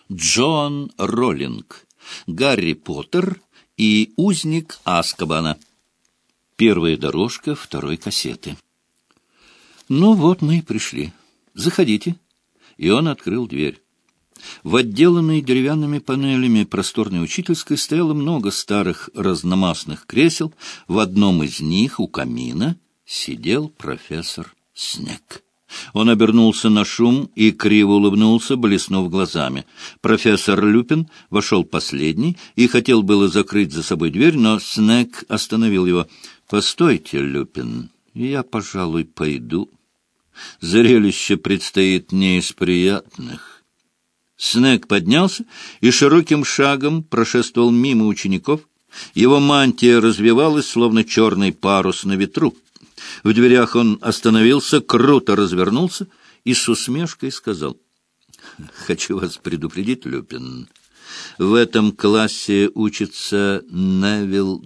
Джоан Роллинг. Гарри Поттер и узник Азкабана. Первая дорожка второй кассеты. Ну вот мы и пришли. Заходите. И он открыл дверь. В отделанной деревянными панелями просторной учительской стояло много старых разномастных кресел. В одном из них у камина сидел профессор Снегг. Он обернулся на шум и криво улыбнулся, блеснув глазами. Профессор Люпин вошел последний и хотел было закрыть за собой дверь, но Снегг остановил его. — Постойте, Люпин, я, пожалуй, пойду. Зрелище предстоит не из приятных. Снегг поднялся и широким шагом прошествовал мимо учеников. Его мантия развевалась, словно черный парус на ветру. В дверях он остановился, круто развернулся и с усмешкой сказал: — Хочу вас предупредить, Люпин. В этом классе учится Невилл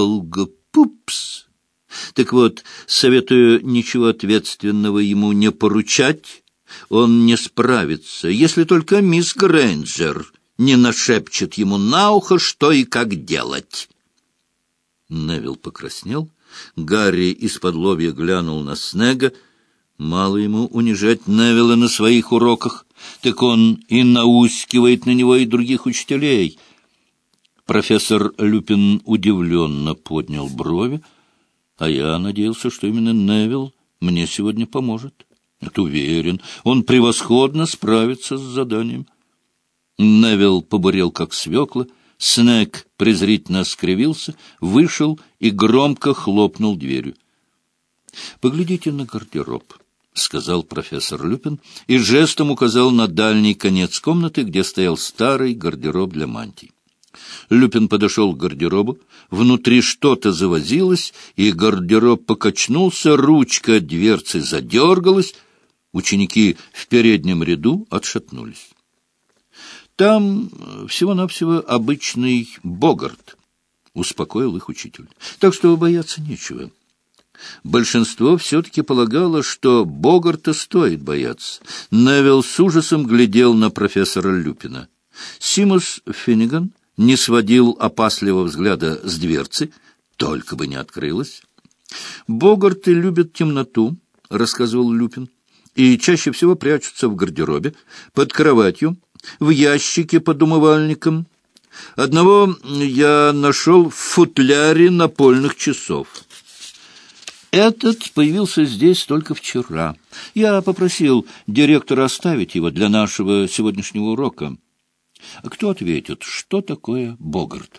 Долгопупс. Так вот, советую ничего ответственного ему не поручать. Он не справится, если только мисс Грейнджер не нашепчет ему на ухо, что и как делать. Невилл покраснел. Гарри из-подлобья глянул на Снегга. Мало ему унижать Невилла на своих уроках, так он и наускивает на него и других учителей. Профессор Люпин удивленно поднял брови. А я надеялся, что именно Невилл мне сегодня поможет. Это уверен, он превосходно справится с заданием. Невилл побурел, как свекла. Снегг презрительно скривился, вышел и громко хлопнул дверью. — Поглядите на гардероб, — сказал профессор Люпин и жестом указал на дальний конец комнаты, где стоял старый гардероб для мантий. Люпин подошел к гардеробу, внутри что-то завозилось, и гардероб покачнулся, ручка дверцы задергалась, ученики в переднем ряду отшатнулись. Там всего-навсего обычный Богарт, — успокоил их учитель. Так что бояться нечего. Большинство все-таки полагало, что Богарта стоит бояться. Невилл с ужасом глядел на профессора Люпина. Симус Финниган не сводил опасливого взгляда с дверцы, только бы не открылась. «Богарты любят темноту», — рассказывал Люпин, «и чаще всего прячутся в гардеробе, под кроватью, в ящике под умывальником. Одного я нашел в футляре напольных часов. Этот появился здесь только вчера. Я попросил директора оставить его для нашего сегодняшнего урока. Кто ответит, что такое Богарт?»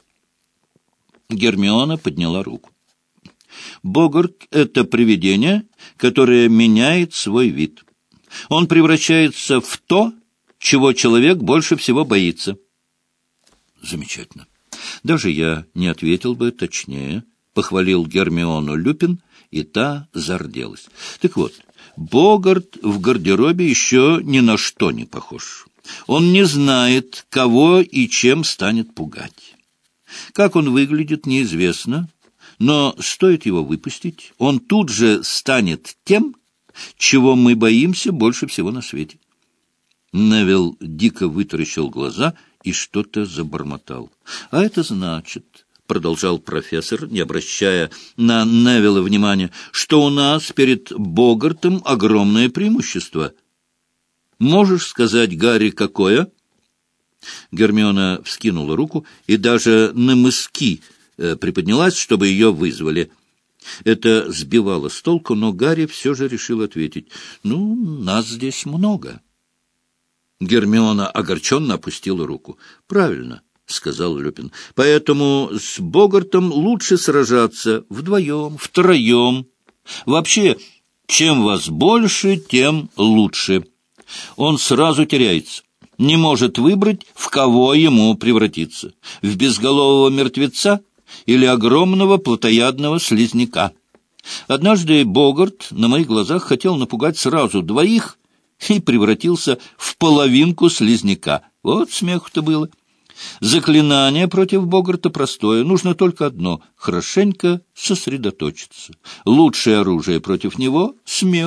Гермиона подняла руку. «Богарт — это привидение, которое меняет свой вид. Он превращается в то, чего человек больше всего боится». «Замечательно. Даже я не ответил бы точнее», — похвалил Гермиону Люпин, и та зарделась. «Так вот, Богарт в гардеробе еще ни на что не похож. Он не знает, кого и чем станет пугать. Как он выглядит, неизвестно, но стоит его выпустить, он тут же станет тем, чего мы боимся больше всего на свете». Невилл дико вытаращил глаза и что-то забормотал. «А это значит, — продолжал профессор, не обращая на Невилла внимания, — что у нас перед Богартом огромное преимущество. Можешь сказать, Гарри, какое?» Гермиона вскинула руку и даже на мыски приподнялась, чтобы ее вызвали. Это сбивало с толку, но Гарри все же решил ответить: «Ну, нас здесь много». Гермиона огорченно опустила руку. «Правильно», — сказал Люпин. «Поэтому с Богартом лучше сражаться вдвоем, втроем. Вообще, чем вас больше, тем лучше. Он сразу теряется, не может выбрать, в кого ему превратиться: в безголового мертвеца или огромного плотоядного слизняка. Однажды Богарт на моих глазах хотел напугать сразу двоих и превратился в половинку слизняка. Вот смеху-то было. Заклинание против Богарта простое. Нужно только одно — хорошенько сосредоточиться. Лучшее оружие против него — смех.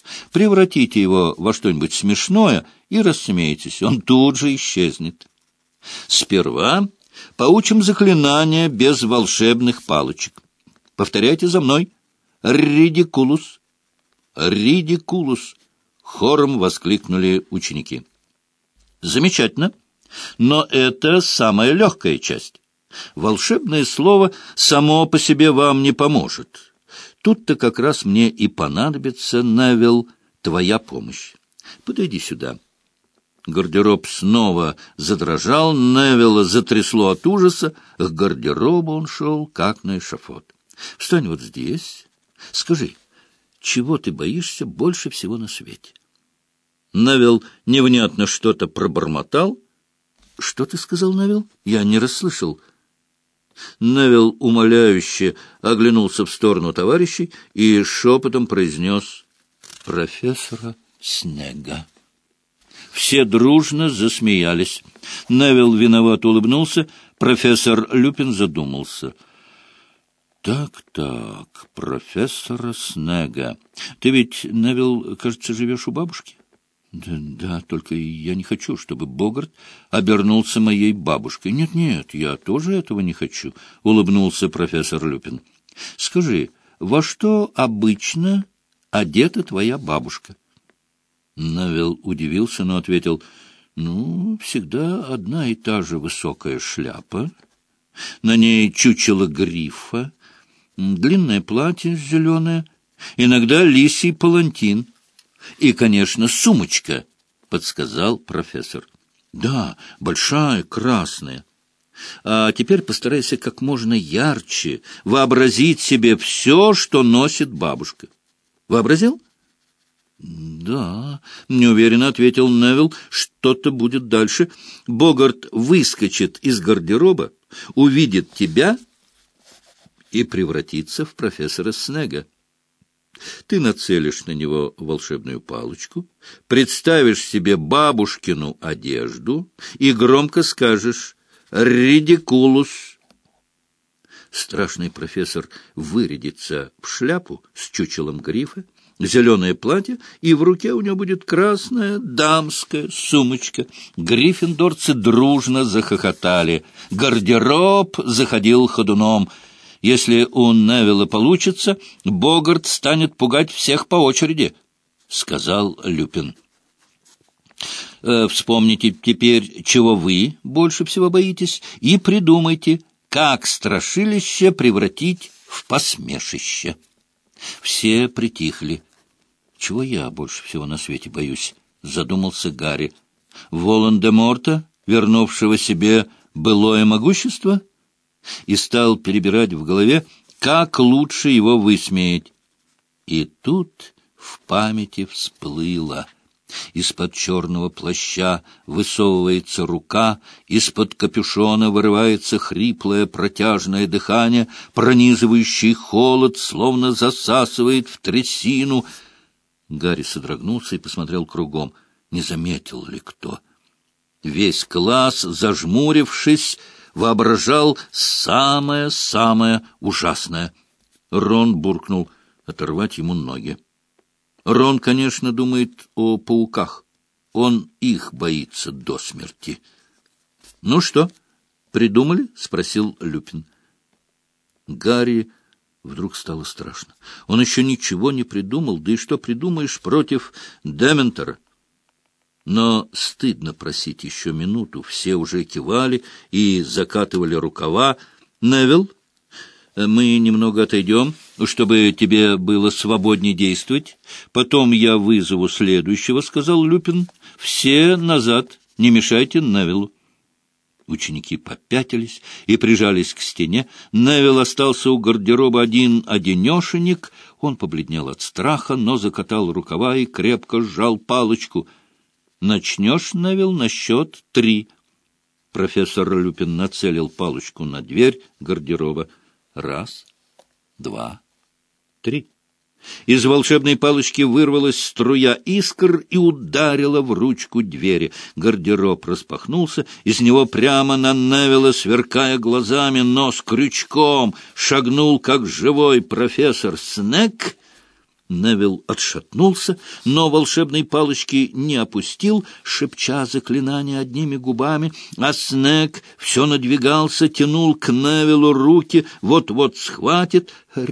Превратите его во что-нибудь смешное и рассмейтесь. Он тут же исчезнет. Сперва поучим заклинание без волшебных палочек. Повторяйте за мной. «Ридикулус! Ридикулус!» — хором воскликнули ученики. Замечательно. Но это самая легкая часть. Волшебное слово само по себе вам не поможет. Тут-то как раз мне и понадобится, Невилл, твоя помощь. Подойди сюда. Гардероб снова задрожал, Невилла затрясло от ужаса. К гардеробу он шел, как на эшафот. Встань вот здесь. Скажи, чего ты боишься больше всего на свете? Невилл невнятно что-то пробормотал. — Что ты сказал, Невилл? Я не расслышал. Невилл умоляюще оглянулся в сторону товарищей и шепотом произнес: «Профессора Снега». Все дружно засмеялись. Невилл виновато улыбнулся. Профессор Люпин задумался. «Так, профессора Снега. Ты ведь, Невилл, кажется, живешь у бабушки?» Да, только я не хочу, чтобы Богарт обернулся моей бабушкой. Нет, я тоже этого не хочу, — улыбнулся профессор Люпин. Скажи, во что обычно одета твоя бабушка? Невилл удивился, но ответил: всегда одна и та же высокая шляпа, на ней чучело грифа, длинное платье зеленое, иногда лисий палантин. И, конечно, сумочка, — подсказал профессор. Да, большая, красная. А теперь постарайся как можно ярче вообразить себе все, что носит бабушка. Вообразил? Да, — неуверенно ответил Невилл. Что-то будет дальше. Богарт выскочит из гардероба, увидит тебя и превратится в профессора Снега. Ты нацелишь на него волшебную палочку, представишь себе бабушкину одежду и громко скажешь «Ридикулус». Страшный профессор вырядится в шляпу с чучелом грифа, зеленое платье, и в руке у него будет красная дамская сумочка. Гриффиндорцы дружно захохотали. Гардероб заходил ходуном. Если у Невилла получится, Богарт станет пугать всех по очереди, — сказал Люпин. Вспомните теперь, чего вы больше всего боитесь, и придумайте, как страшилище превратить в посмешище. Все притихли. Чего я больше всего на свете боюсь? — задумался Гарри. Волан-де-Морта, вернувшего себе былое могущество? И стал перебирать в голове, как лучше его высмеять. И тут в памяти всплыло. Из-под черного плаща высовывается рука, из-под капюшона вырывается хриплое протяжное дыхание, пронизывающий холод словно засасывает в трясину. Гарри содрогнулся и посмотрел кругом. Не заметил ли кто? Весь класс, зажмурившись, воображал самое-самое ужасное. Рон буркнул: оторвать ему ноги. Рон, конечно, думает о пауках. Он их боится до смерти. — Ну что, придумали? — спросил Люпин. Гарри вдруг стало страшно. Он еще ничего не придумал, да и что придумаешь против Дементора? Но стыдно просить еще минуту. Все уже кивали и закатывали рукава. Невилл, мы немного отойдем, чтобы тебе было свободнее действовать. Потом я вызову следующего, — сказал Люпин. Все назад, не мешайте Невиллу. Ученики попятились и прижались к стене. Невилл остался у гардероба один-одинешенек. Он побледнел от страха, но закатал рукава и крепко сжал палочку. Начнешь, Невилл, на счет 3. Профессор Люпин нацелил палочку на дверь гардероба. 1, 2, 3. Из волшебной палочки вырвалась струя искр и ударила в ручку двери. Гардероб распахнулся, из него прямо на Невилла, сверкая глазами, нос крючком, шагнул, как живой, профессор Снег. Невилл отшатнулся, но волшебной палочки не опустил, шепча заклинание одними губами, а Снегг все надвигался, тянул к Невиллу руки, вот-вот схватит.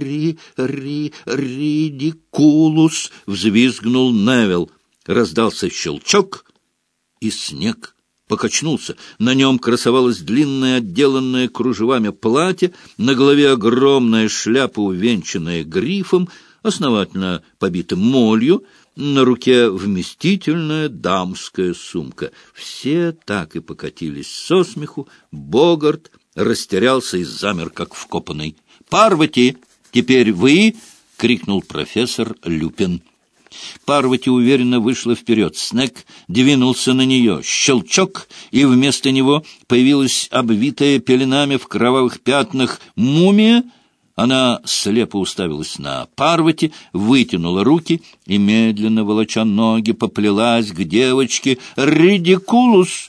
«Ридикулус!» — взвизгнул Невилл. Раздался щелчок, и снег покачнулся. На нем красовалось длинное, отделанное кружевами платье, на голове огромная шляпа, увенчанная грифом, основательно побитым молью, на руке вместительная дамская сумка. Все так и покатились со смеху. Богарт растерялся и замер, как вкопанный. «Парвати, теперь вы!» — крикнул профессор Люпин. Парвати уверенно вышла вперед. Снегг двинулся на нее. Щелчок, и вместо него появилась обвитая пеленами в кровавых пятнах мумия. Она слепо уставилась на Парвати, вытянула руки и, медленно волоча ноги, поплелась к девочке. «Ридикулус!»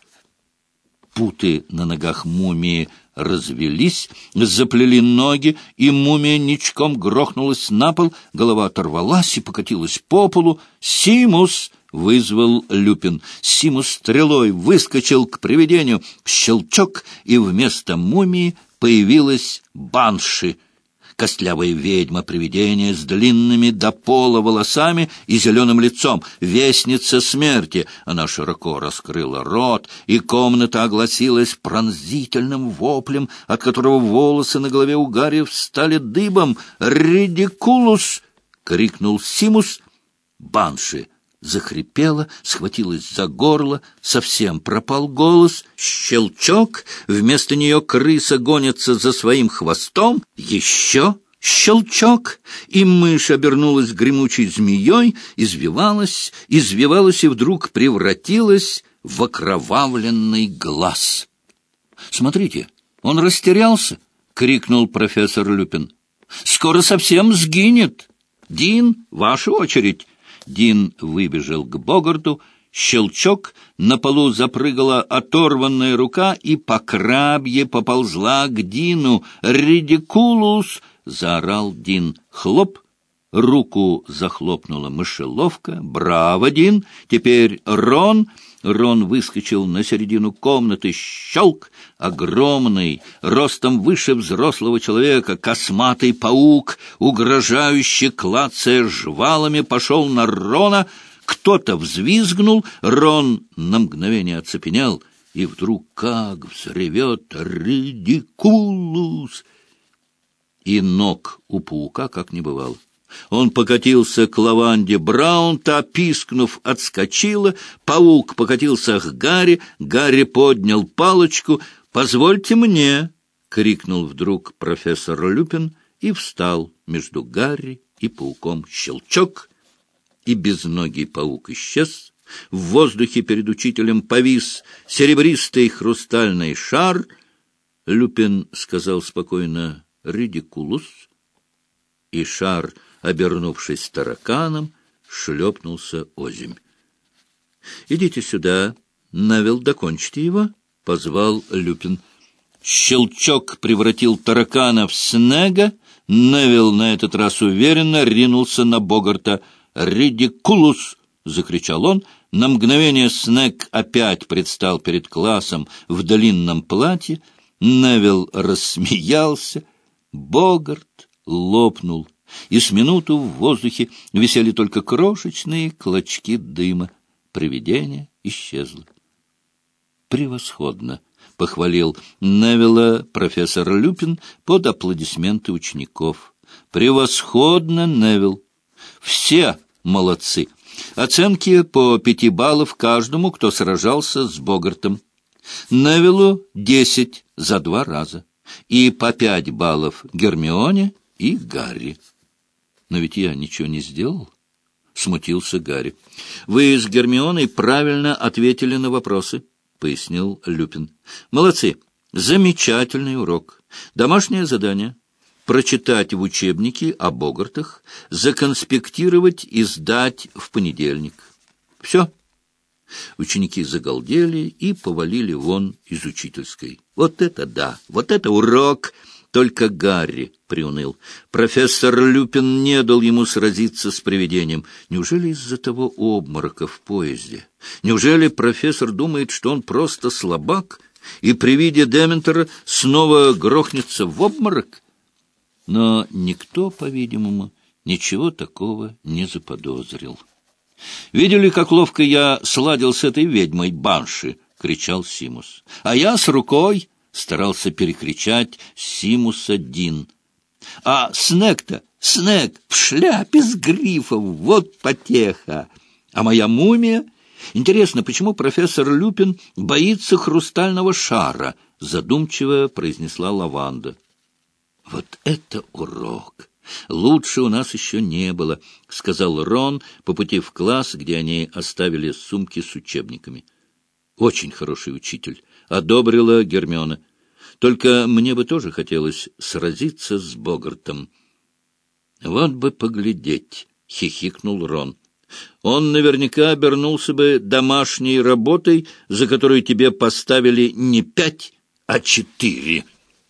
Путы на ногах мумии развелись, заплели ноги, и мумия ничком грохнулась на пол, голова оторвалась и покатилась по полу. «Симус!» — вызвал Люпин. Симус стрелой выскочил к привидению. Щелчок, и вместо мумии появилась банши. Костлявая ведьма-привидение с длинными до пола волосами и зеленым лицом, вестница смерти. Она широко раскрыла рот, и комната огласилась пронзительным воплем, от которого волосы на голове у Гарри встали дыбом. «Ридикулус!» — крикнул Симус. Банши захрипела, схватилась за горло, совсем пропал голос. Щелчок, вместо нее крыса гонится за своим хвостом. Еще щелчок, и мышь обернулась гремучей змеей, извивалась и вдруг превратилась в окровавленный глаз. «Смотрите, он растерялся!» — крикнул профессор Люпин. «Скоро совсем сгинет! Дин, ваша очередь!» Дин выбежал к Богарту. Щелчок, на полу запрыгала оторванная рука и по крабье поползла к Дину. «Ридикулус!» — заорал Дин. Хлоп! Руку захлопнула мышеловка. «Браво, Дин! Теперь Рон!» Рон выскочил на середину комнаты. Щелк! Огромный, ростом выше взрослого человека, косматый паук, угрожающе клацая жвалами, пошел на Рона. Кто-то взвизгнул, Рон на мгновение оцепенел, и вдруг как взревет «Ридикулус!» И ног у паука как не бывало. Он покатился к лаванде Браун, та, пискнув, отскочила. Паук покатился к Гарри. Гарри поднял палочку. «Позвольте мне!» — крикнул вдруг профессор Люпин и встал между Гарри и пауком. Щелчок, и безногий паук исчез. В воздухе перед учителем повис серебристый хрустальный шар. Люпин сказал спокойно «Ридикулус», и шар, обернувшись тараканом, шлепнулся озимь. «Идите сюда, Невилл, докончите его», — позвал Люпин. Щелчок превратил таракана в Снегга. Невилл на этот раз уверенно ринулся на Богарта. «Ридикулус!» — закричал он. На мгновение Снегг опять предстал перед классом в длинном платье. Невилл рассмеялся. Богарт лопнул, и с минуту в воздухе висели только крошечные клочки дыма. Привидение исчезло. «Превосходно!» — похвалил Невилла профессор Люпин под аплодисменты учеников. «Превосходно, Невилл! Все молодцы! Оценки по 5 баллов каждому, кто сражался с Богартом. Невиллу 10 за 2 раза, и по 5 баллов Гермионе и Гарри». «Но ведь я ничего не сделал», — смутился Гарри. «Вы с Гермионой правильно ответили на вопросы», — пояснил Люпин. «Молодцы! Замечательный урок. Домашнее задание — прочитать в учебнике о Богартах, законспектировать и сдать в понедельник. Все». Ученики загалдели и повалили вон из учительской. «Вот это да! Вот это урок!» Только Гарри приуныл. Профессор Люпин не дал ему сразиться с привидением. Неужели из-за того обморока в поезде? Неужели профессор думает, что он просто слабак, и при виде Дементора снова грохнется в обморок? Но никто, по-видимому, ничего такого не заподозрил. «Видели, как ловко я сладил с этой ведьмой Банши?» — кричал Симус. «А я с рукой!» — старался перекричать Симуса Дин. «А Снег-то, Снег в шляпе с грифом, вот потеха! А моя мумия? Интересно, почему профессор Люпин боится хрустального шара?» — задумчиво произнесла Лаванда. «Вот это урок! Лучше у нас еще не было», — сказал Рон по пути в класс, где они оставили сумки с учебниками. «Очень хороший учитель», — одобрила Гермиона. «Только мне бы тоже хотелось сразиться с Богартом». «Вот бы поглядеть», — хихикнул Рон. «Он наверняка обернулся бы домашней работой, за которую тебе поставили не 5, а 4».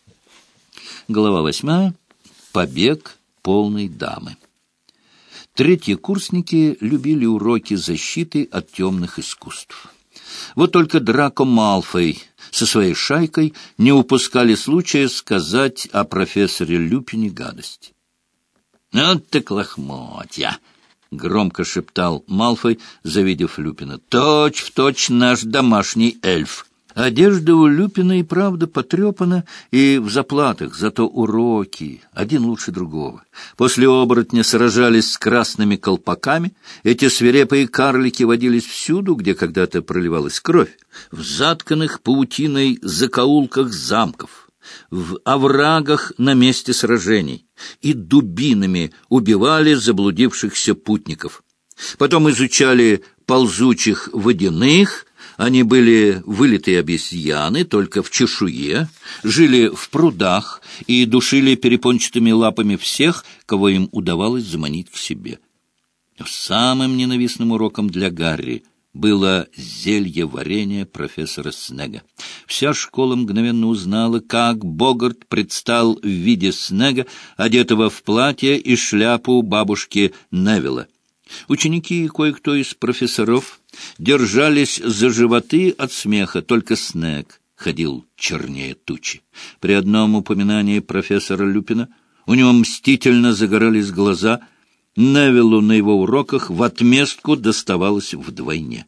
Глава 8. Побег полной дамы. Третьекурсники любили уроки защиты от темных искусств. Вот только Драко Малфой со своей шайкой не упускали случая сказать о профессоре Люпине гадость. «Вот так лохмотья!» — громко шептал Малфой, завидев Люпина. «Точь-в-точь наш домашний эльф!» Одежда у Люпина и правда потрепана и в заплатах, зато уроки один лучше другого. После оборотня сражались с красными колпаками. Эти свирепые карлики водились всюду, где когда-то проливалась кровь, в затканных паутиной закоулках замков, в оврагах на месте сражений, и дубинами убивали заблудившихся путников. Потом изучали ползучих водяных. Они были вылитые обезьяны, только в чешуе, жили в прудах и душили перепончатыми лапами всех, кого им удавалось заманить к себе. Самым ненавистным уроком для Гарри было зелье-варенье профессора Снега. Вся школа мгновенно узнала, как Богарт предстал в виде Снега, одетого в платье и шляпу бабушки Невилла. Ученики и кое-кто из профессоров держались за животы от смеха, только Снег ходил чернее тучи. При одном упоминании профессора Люпина у него мстительно загорались глаза. Невиллу на его уроках в отместку доставалось вдвойне.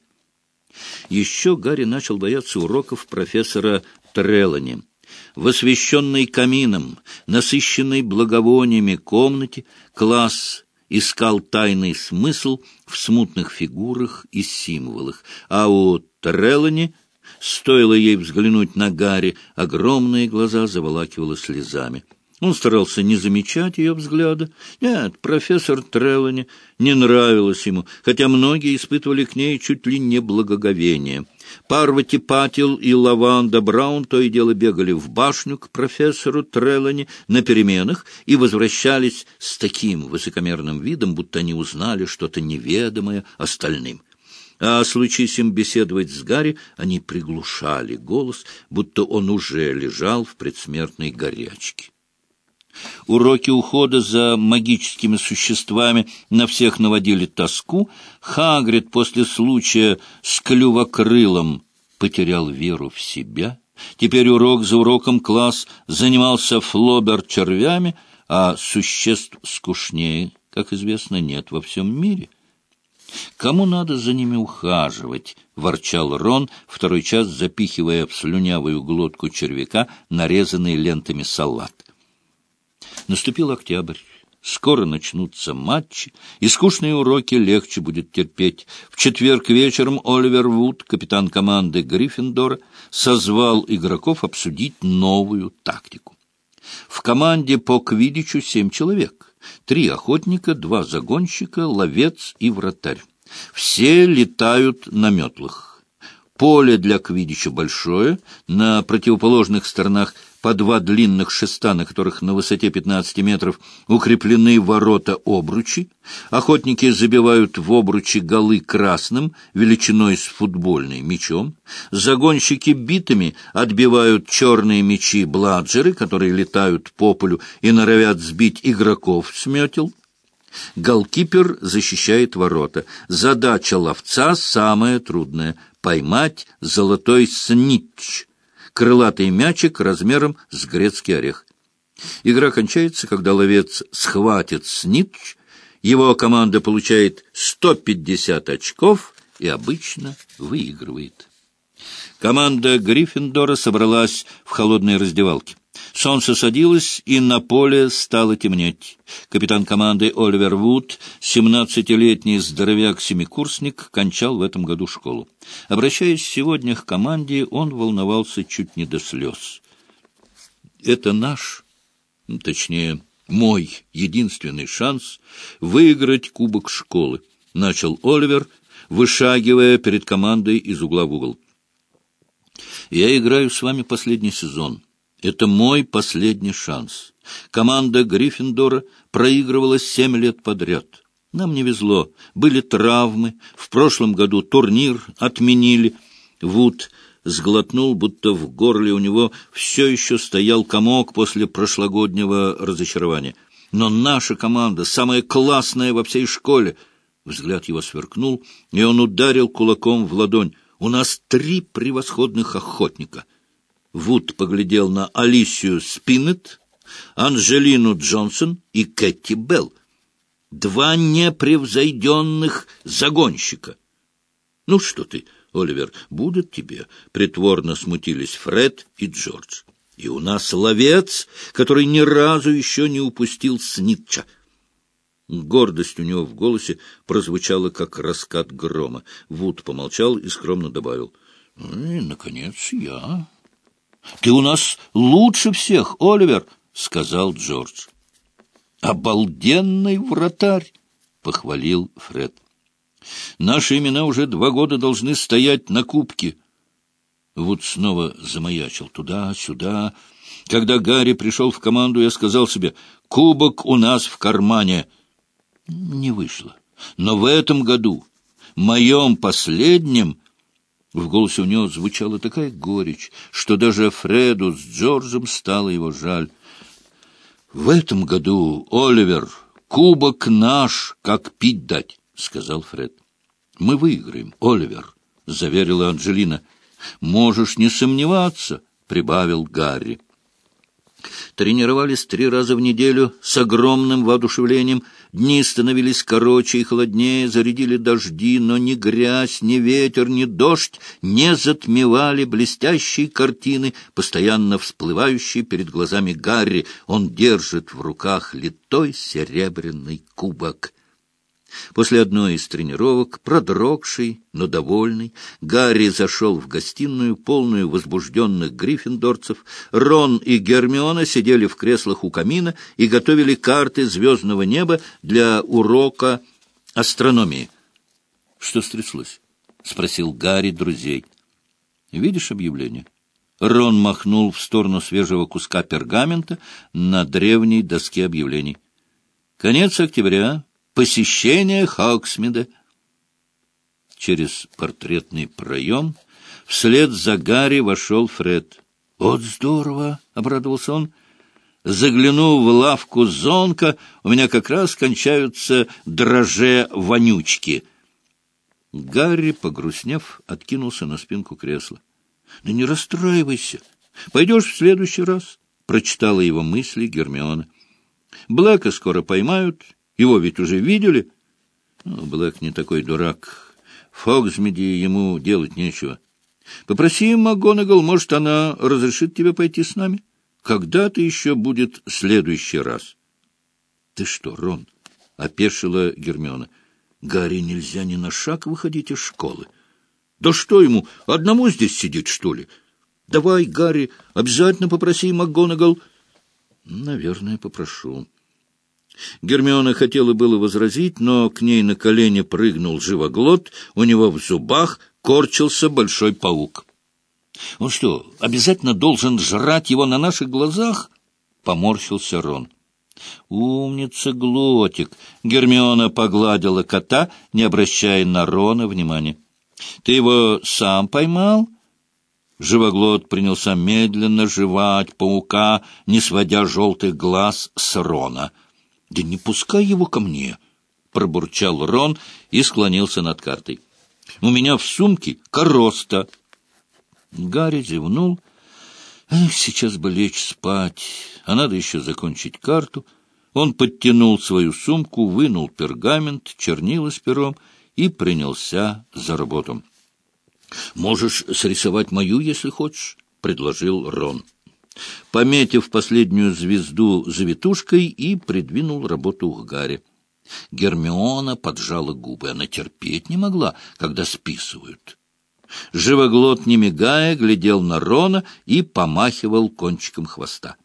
Еще Гарри начал бояться уроков профессора Трелани. В освещенной камином, насыщенной благовониями комнате класс искал тайный смысл в смутных фигурах и символах, а у Трелани, стоило ей взглянуть на Гарри, огромные глаза заволакивало слезами. Он старался не замечать ее взгляда. Нет, профессор Трелани не нравилась ему, хотя многие испытывали к ней чуть ли не благоговение. Парвати Патил и Лаванда Браун то и дело бегали в башню к профессору Трелани на переменах и возвращались с таким высокомерным видом, будто они узнали что-то неведомое остальным. А случись им беседовать с Гарри, они приглушали голос, будто он уже лежал в предсмертной горячке. Уроки ухода за магическими существами на всех наводили тоску. Хагрид после случая с клювокрылом потерял веру в себя. Теперь урок за уроком класс занимался флобер-червями, а существ скучнее, как известно, нет во всем мире. «Кому надо за ними ухаживать?» — ворчал Рон, второй час запихивая в слюнявую глотку червяка нарезанный лентами салат. Наступил октябрь. Скоро начнутся матчи, и скучные уроки легче будет терпеть. В четверг вечером Оливер Вуд, капитан команды Гриффиндора, созвал игроков обсудить новую тактику. В команде по квиддичу 7 человек. 3 охотника, 2 загонщика, ловец и вратарь. Все летают на метлах. Поле для квиддича большое, на противоположных сторонах по 2 длинных шеста, на которых на высоте 15 метров укреплены ворота-обручи. Охотники забивают в обручи голы красным, величиной с футбольный мячом. Загонщики битами отбивают черные мячи-бладжеры, которые летают по полю и норовят сбить игроков с метел. Голкипер защищает ворота. Задача ловца самая трудная — поймать золотой снитч, крылатый мячик размером с грецкий орех. Игра кончается, когда ловец схватит снитч, его команда получает 150 очков и обычно выигрывает. Команда Гриффиндора собралась в холодной раздевалке. Солнце садилось, и на поле стало темнеть. Капитан команды Оливер Вуд, 17-летний здоровяк-семикурсник, кончал в этом году школу. Обращаясь сегодня к команде, он волновался чуть не до слез. «Это наш, точнее, мой единственный шанс выиграть кубок школы», — начал Оливер, вышагивая перед командой из угла в угол. «Я играю с вами последний сезон. Это мой последний шанс. Команда Гриффиндора проигрывала 7 лет подряд. Нам не везло. Были травмы. В прошлом году турнир отменили. Вуд сглотнул, будто в горле у него все еще стоял комок после прошлогоднего разочарования. Но наша команда самая классная во всей школе. Взгляд его сверкнул, и он ударил кулаком в ладонь. У нас 3 превосходных охотника. Вуд поглядел на Алисию Спиннет, Анджелину Джонсон и Кэти Белл. 2 непревзойденных загонщика. — Ну что ты, Оливер, будет тебе? — притворно смутились Фред и Джордж. — И у нас ловец, который ни разу еще не упустил снитча. Гордость у него в голосе прозвучала, как раскат грома. Вуд помолчал и скромно добавил: — И, наконец, я... — Ты у нас лучше всех, Оливер, — сказал Джордж. — Обалденный вратарь, — похвалил Фред. — Наши имена уже 2 года должны стоять на кубке. Вуд снова замаячил туда-сюда. Когда Гарри пришел в команду, я сказал себе: кубок у нас в кармане. Не вышло. Но в этом году, моем последнем... В голосе у него звучала такая горечь, что даже Фреду с Джорджем стало его жаль. — В этом году, Оливер, кубок наш, как пить дать, — сказал Фред. — Мы выиграем, Оливер, — заверила Анджелина. — Можешь не сомневаться, — прибавил Гарри. Тренировались 3 раза в неделю с огромным воодушевлением. Дни становились короче и холоднее, зарядили дожди, но ни грязь, ни ветер, ни дождь не затмевали блестящие картины, постоянно всплывающие перед глазами Гарри. Он держит в руках литой серебряный кубок. После одной из тренировок, продрогший, но довольный, Гарри зашел в гостиную, полную возбужденных гриффиндорцев. Рон и Гермиона сидели в креслах у камина и готовили карты звездного неба для урока астрономии. — Что стряслось? — спросил Гарри друзей. — Видишь объявление? Рон махнул в сторону свежего куска пергамента на древней доске объявлений. — Конец октября. Посещение Хогсмида. Через портретный проем вслед за Гарри вошел Фред. — Вот здорово! — обрадовался он. — Заглянув в лавку Зонка, у меня как раз кончаются дрожжи-вонючки. Гарри, погрустнев, откинулся на спинку кресла. — Да не расстраивайся. Пойдешь в следующий раз, — прочитала его мысли Гермиона. — Блэка скоро поймают. Его ведь уже видели? Блэк не такой дурак. В Хогсмиде ему делать нечего. Попроси МакГонагал, может, она разрешит тебе пойти с нами? Когда-то еще будет следующий раз. — Ты что, Рон? — опешила Гермиона. — Гарри нельзя ни на шаг выходить из школы. — Да что ему, одному здесь сидеть, что ли? Давай, Гарри, обязательно попроси МакГонагал. — Наверное, попрошу. Гермиона хотела было возразить, но к ней на колени прыгнул живоглот, у него в зубах корчился большой паук. «Он что, обязательно должен жрать его на наших глазах?» — поморщился Рон. «Умница, Глотик!» — Гермиона погладила кота, не обращая на Рона внимания. «Ты его сам поймал?» Живоглот принялся медленно жевать паука, не сводя желтых глаз с Рона. «Да не пускай его ко мне!» — пробурчал Рон и склонился над картой. «У меня в сумке короста». Гарри зевнул. Сейчас бы лечь спать, а надо еще закончить карту. Он подтянул свою сумку, вынул пергамент, чернила с пером и принялся за работу. «Можешь срисовать мою, если хочешь», — предложил Рон. Пометив последнюю звезду завитушкой, и придвинул работу к Гарри. Гермиона поджала губы. Она терпеть не могла, когда списывают. Живоглот, не мигая, глядел на Рона и помахивал кончиком хвоста.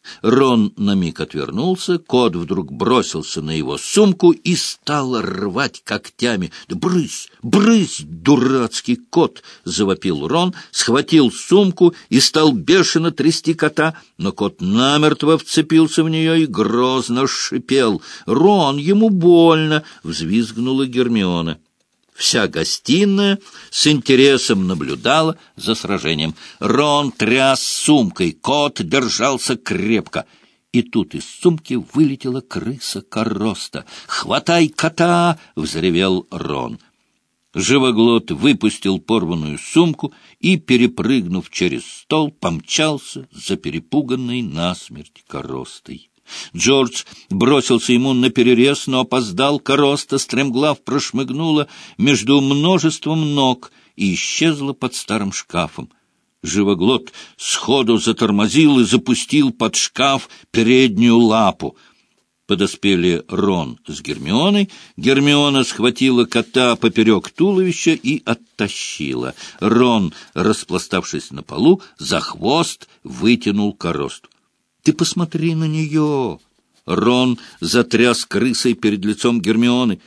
Рон на миг отвернулся, кот вдруг бросился на его сумку и стал рвать когтями. «Да брысь, брысь, дурацкий кот!» — завопил Рон, схватил сумку и стал бешено трясти кота, но кот намертво вцепился в нее и грозно шипел. «Рон, ему больно!» — взвизгнула Гермиона. Вся гостиная с интересом наблюдала за сражением. Рон тряс сумкой, кот держался крепко. И тут из сумки вылетела крыса Короста. «Хватай кота!» — взревел Рон. Живоглот выпустил порванную сумку и, перепрыгнув через стол, помчался за перепуганной насмерть Коростой. Джордж бросился ему наперерез, но опоздал. Короста стремглав прошмыгнула между множеством ног и исчезла под старым шкафом. Живоглот сходу затормозил и запустил под шкаф переднюю лапу. Подоспели Рон с Гермионой. Гермиона схватила кота поперек туловища и оттащила. Рон, распластавшись на полу, за хвост вытянул Коросту. «Ты посмотри на нее!» Рон затряс крысой перед лицом Гермионы.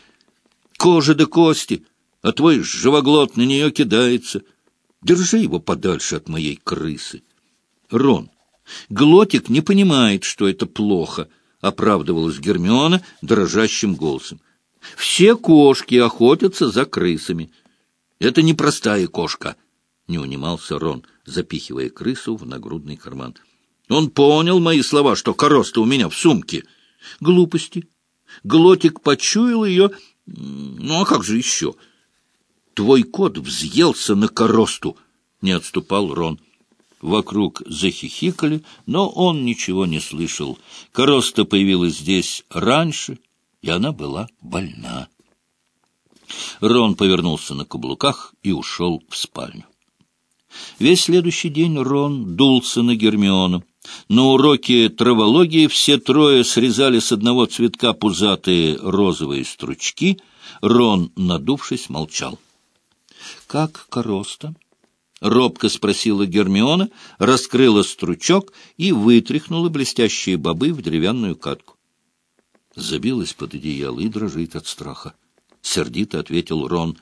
«Кожа до кости, а твой живоглот на нее кидается. Держи его подальше от моей крысы». «Рон, Глотик не понимает, что это плохо», — оправдывалась Гермиона дрожащим голосом. «Все кошки охотятся за крысами». «Это не простая кошка», — не унимался Рон, запихивая крысу в нагрудный карман. «Он понял мои слова, что Короста у меня в сумке». «Глупости. Глотик почуял ее. Ну, а как же еще?» «Твой кот взъелся на Коросту», — не отступал Рон. Вокруг захихикали, но он ничего не слышал. Короста появилась здесь раньше, и она была больна. Рон повернулся на каблуках и ушел в спальню. Весь следующий день Рон дулся на Гермиону. На уроке травологии все трое срезали с одного цветка пузатые розовые стручки. Рон, надувшись, молчал. «Как Короста?» — робко спросила Гермиона, раскрыла стручок и вытряхнула блестящие бобы в деревянную катку. Забилась под одеяло и дрожит от страха. Сердито ответил Рон.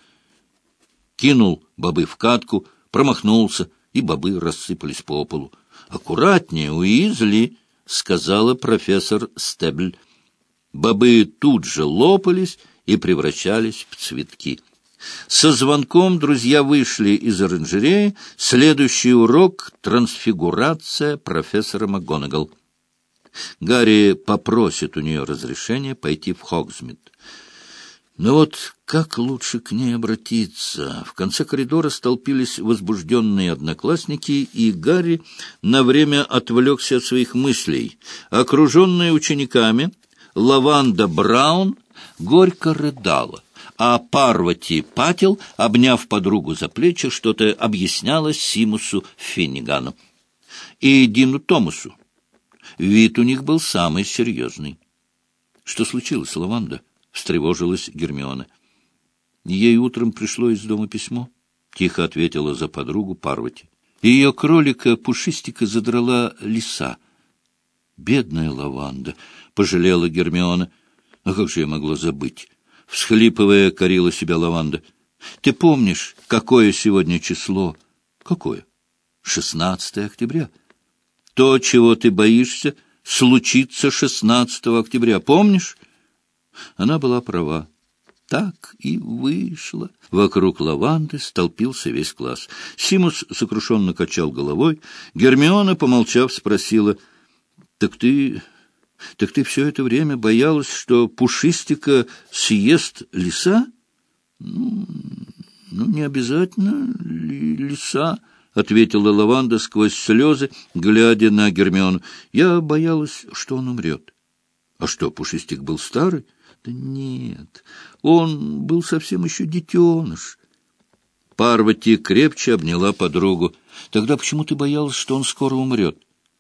Кинул бобы в катку, промахнулся, и бобы рассыпались по полу. «Аккуратнее, Уизли!» — сказала профессор Стебль. Бобы тут же лопались и превращались в цветки. Со звонком друзья вышли из оранжереи. Следующий урок — трансфигурация профессора МакГонагал. Гарри попросит у нее разрешения пойти в Хогсмит. Но вот как лучше к ней обратиться? В конце коридора столпились возбужденные одноклассники, и Гарри на время отвлекся от своих мыслей. Окруженная учениками, Лаванда Браун горько рыдала, а Парвати Патил, обняв подругу за плечи, что-то объясняла Симусу Финнигану и Дину Томасу. Вид у них был самый серьезный. — Что случилось, Лаванда? — встревожилась Гермиона. — Ей утром пришло из дома письмо, — тихо ответила за подругу Парвати. Ее кролика Пушистика задрала лиса. — Бедная Лаванда! — пожалела Гермиона. — А как же я могла забыть? — всхлипывая, корила себя Лаванда. Ты помнишь, какое сегодня число? Какое? 16 октября. То, чего ты боишься, случится 16 октября. Помнишь? Она была права. Так и вышло. Вокруг лаванды столпился весь класс. Симус сокрушенно качал головой. Гермиона, помолчав, спросила: Так ты все это время боялась, что Пушистика съест лиса? Ну, не обязательно лиса, — ответила лаванда сквозь слезы, глядя на Гермиону. Я боялась, что он умрет. А что, Пушистик был старый? Да нет, он был совсем еще детеныш. Парвати крепче обняла подругу. Тогда почему ты боялась, что он скоро умрет?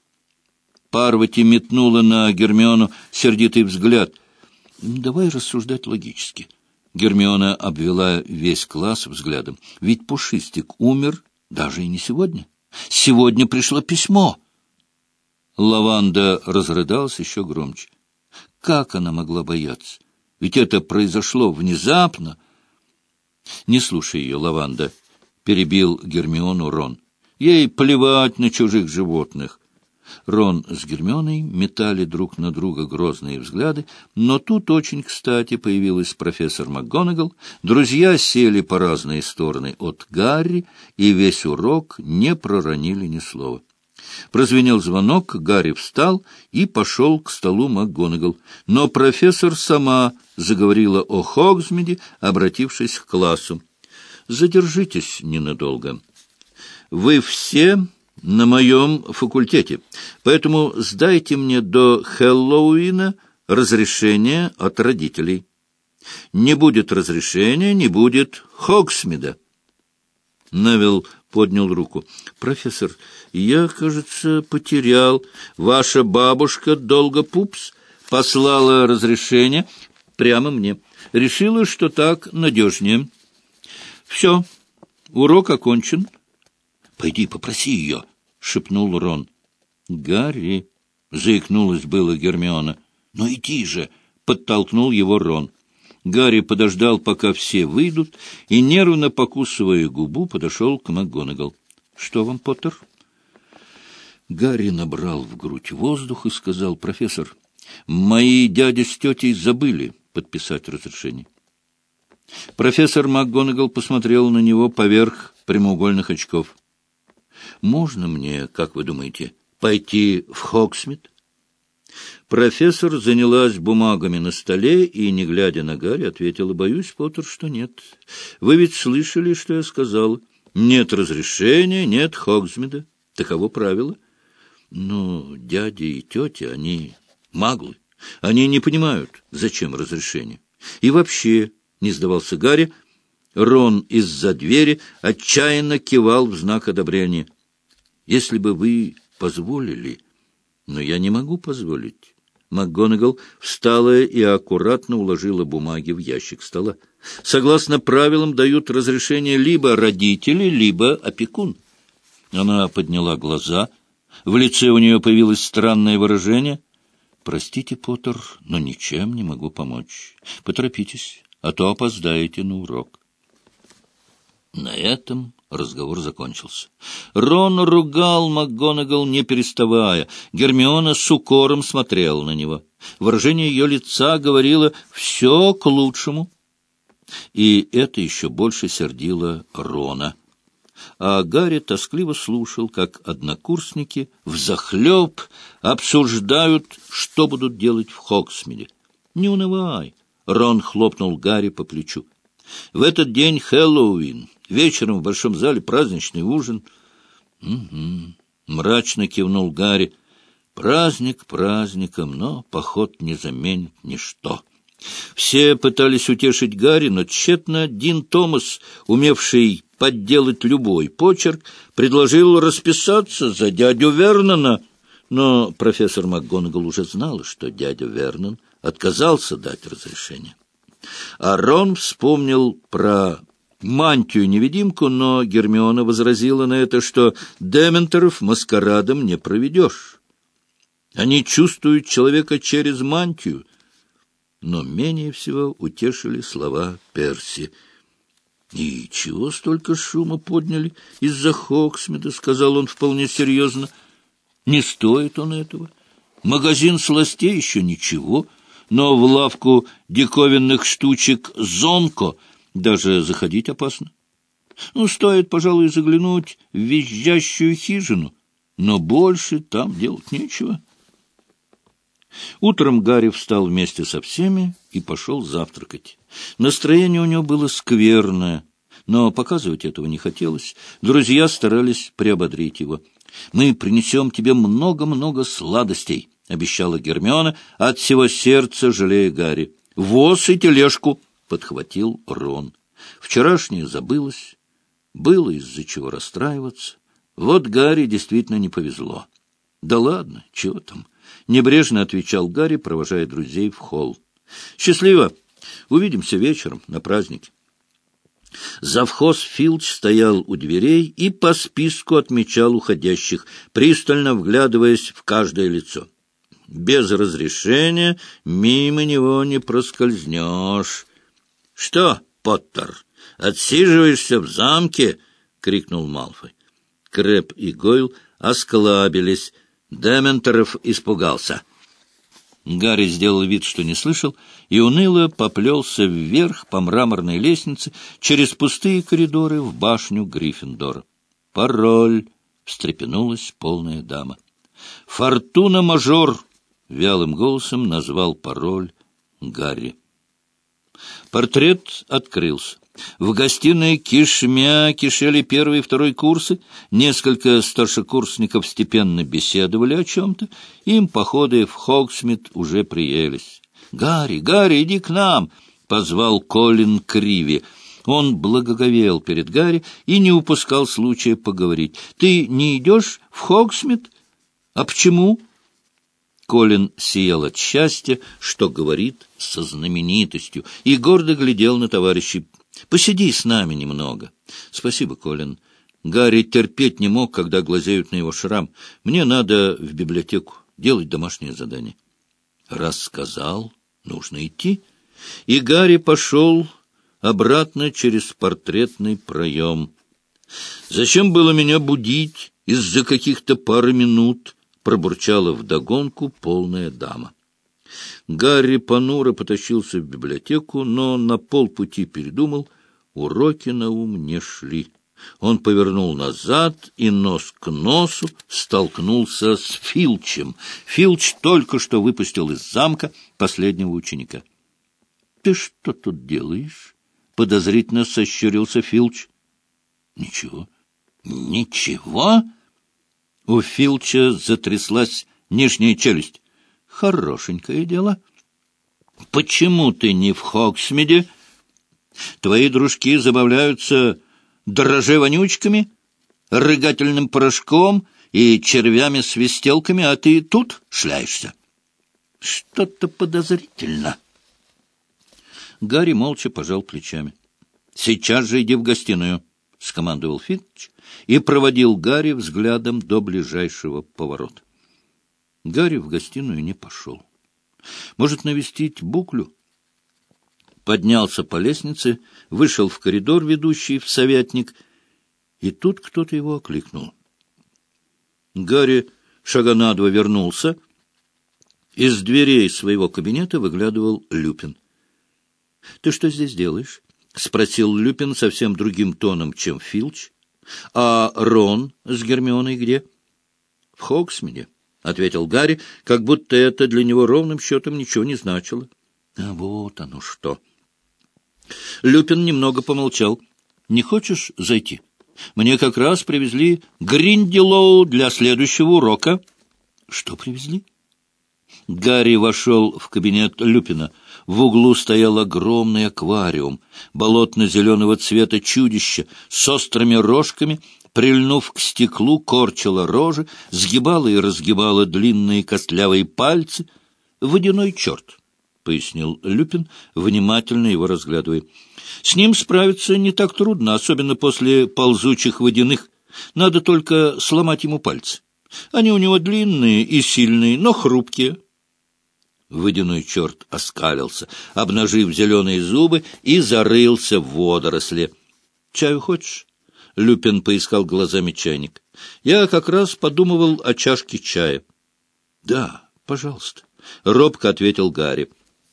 Парвати метнула на Гермиону сердитый взгляд. Давай рассуждать логически. Гермиона обвела весь класс взглядом. Ведь Пушистик умер даже и не сегодня. Сегодня пришло письмо. Лаванда разрыдалась еще громче. Как она могла бояться? Ведь это произошло внезапно. Не слушай ее, Лаванда, — перебил Гермиону Рон. Ей плевать на чужих животных. Рон с Гермионой метали друг на друга грозные взгляды, но тут очень кстати появилась профессор МакГонагал. Друзья сели по разные стороны от Гарри, и весь урок не проронили ни слова. Прозвенел звонок, Гарри встал и пошел к столу МакГонагал. Но профессор сама заговорила о Хогсмиде, обратившись к классу. «Задержитесь ненадолго. Вы все на моем факультете, поэтому сдайте мне до Хэллоуина разрешение от родителей. Не будет разрешения, не будет Хогсмида». Невилл поднял руку. «Профессор, я, кажется, потерял. Ваша бабушка Долгопупс послала разрешение прямо мне. Решила, что так надежнее. Все, урок окончен». «Пойди попроси ее», — шепнул Рон. «Гарри», — заикнулась было Гермиона. «Ну иди же», — подтолкнул его Рон. Гарри подождал, пока все выйдут, и, нервно покусывая губу, подошел к МакГонагал. — Что вам, Поттер? Гарри набрал в грудь воздух и сказал: — Профессор, мои дядя с тетей забыли подписать разрешение. Профессор МакГонагал посмотрел на него поверх прямоугольных очков. — Можно мне, как вы думаете, пойти в Хогсмид? Профессор занялась бумагами на столе и, не глядя на Гарри, ответила: — Боюсь, Поттер, что нет. Вы ведь слышали, что я сказал? Нет разрешения, нет Хогсмида. Таково правило. Но дядя и тетя, они маглы. Они не понимают, зачем разрешение. И вообще, не сдавался Гарри, Рон из-за двери отчаянно кивал в знак одобрения. Если бы вы позволили... Но я не могу позволить. МакГонагал встала и аккуратно уложила бумаги в ящик стола. Согласно правилам, дают разрешение либо родители, либо опекун. Она подняла глаза. В лице у нее появилось странное выражение. «Простите, Поттер, но ничем не могу помочь. Поторопитесь, а то опоздаете на урок». На этом разговор закончился. Рон ругал МакГонагал, не переставая. Гермиона с укором смотрела на него. Выражение ее лица говорило «все к лучшему». И это еще больше сердило Рона. А Гарри тоскливо слушал, как однокурсники взахлеб обсуждают, что будут делать в Хогсмиде. «Не унывай!» — Рон хлопнул Гарри по плечу. «В этот день Хэллоуин. Вечером в большом зале праздничный ужин». «Угу», — мрачно кивнул Гарри. «Праздник праздником, но поход не заменит ничто». Все пытались утешить Гарри, но тщетно. Дин Томас, умевший подделать любой почерк, предложил расписаться за дядю Вернона. Но профессор МакГонагал уже знала, что дядя Вернон отказался дать разрешение. А Рон вспомнил про мантию-невидимку, но Гермиона возразила на это, что дементоров маскарадом не проведешь. Они чувствуют человека через мантию. Но менее всего утешили слова Перси. — И чего столько шума подняли из-за Хоксмида, — сказал он вполне серьезно. — Не стоит он этого. Магазин сластей еще ничего, но в лавку диковинных штучек «Зонко» даже заходить опасно. Ну, стоит, пожалуй, заглянуть в визжащую хижину, но больше там делать нечего. Утром Гарри встал вместе со всеми и пошел завтракать. Настроение у него было скверное, но показывать этого не хотелось. Друзья старались приободрить его. «Мы принесем тебе много-много сладостей», — обещала Гермиона, от всего сердца жалея Гарри. «Воз и тележку», — подхватил Рон. Вчерашнее забылось, было из-за чего расстраиваться. Вот Гарри действительно не повезло. «Да ладно, чего там?» — небрежно отвечал Гарри, провожая друзей в холл. «Счастливо! Увидимся вечером на празднике». Завхоз Филч стоял у дверей и по списку отмечал уходящих, пристально вглядываясь в каждое лицо. «Без разрешения мимо него не проскользнешь». «Что, Поттер, отсиживаешься в замке?» — крикнул Малфой. Крэб и Гойл осклабились. Дементоров испугался. Гарри сделал вид, что не слышал, и уныло поплелся вверх по мраморной лестнице через пустые коридоры в башню Гриффиндора. «Пароль!» — встрепенулась полная дама. «Фортуна-мажор!» — вялым голосом назвал пароль Гарри. Портрет открылся. В гостиной кишмя кишели первый и второй курсы. Несколько старшекурсников степенно беседовали о чем-то. Им походы в Хогсмит уже приелись. «Гарри, Гарри, иди к нам!» — позвал Колин Криви. Он благоговел перед Гарри и не упускал случая поговорить. «Ты не идешь в Хогсмит? А почему?» Колин сиял от счастья, что говорит со знаменитостью, и гордо глядел на товарищей. «Посиди с нами немного». «Спасибо, Колин». Гарри терпеть не мог, когда глазеют на его шрам. «Мне надо в библиотеку делать домашнее задание». Раз сказал, нужно идти. И Гарри пошел обратно через портретный проем. «Зачем было меня будить из-за каких-то пары минут?» — пробурчала вдогонку полная дама. Гарри понуро потащился в библиотеку, но на полпути передумал. Уроки на ум не шли. Он повернул назад и нос к носу столкнулся с Филчем. Филч только что выпустил из замка последнего ученика. — Ты что тут делаешь? — подозрительно сощурился Филч. — Ничего. — Ничего? У Филча затряслась нижняя челюсть. — Хорошенькое дело. — Почему ты не в Хогсмиде? Твои дружки забавляются дрожжевонючками, рыгательным порошком и червями-свистелками, а ты тут шляешься. Что-то подозрительно. Гарри молча пожал плечами. — Сейчас же иди в гостиную, — скомандовал Филч и проводил Гарри взглядом до ближайшего поворота. Гарри в гостиную не пошел. Может, навестить Буклю? Поднялся по лестнице, вышел в коридор, ведущий в совятник, и тут кто-то его окликнул. Гарри шага на два вернулся. Из дверей своего кабинета выглядывал Люпин. — Ты что здесь делаешь? — спросил Люпин совсем другим тоном, чем Филч. — А Рон с Гермионой где? — В Хогсмиде, — ответил Гарри, как будто это для него ровным счетом ничего не значило. — А вот оно что! Люпин немного помолчал. — Не хочешь зайти? Мне как раз привезли Гринделоу для следующего урока. — Что привезли? Гарри вошел в кабинет Люпина. В углу стоял огромный аквариум, болотно-зеленого цвета чудище с острыми рожками, прильнув к стеклу, корчила рожи, сгибала и разгибала длинные костлявые пальцы. «Водяной черт», — пояснил Люпин, внимательно его разглядывая. «С ним справиться не так трудно, особенно после ползучих водяных. Надо только сломать ему пальцы. Они у него длинные и сильные, но хрупкие». Водяной черт оскалился, обнажив зеленые зубы, и зарылся в водоросли. Чаю хочешь? Люпин поискал глазами чайник. Я как раз подумывал о чашке чая. Да, пожалуйста, робко ответил Гарри.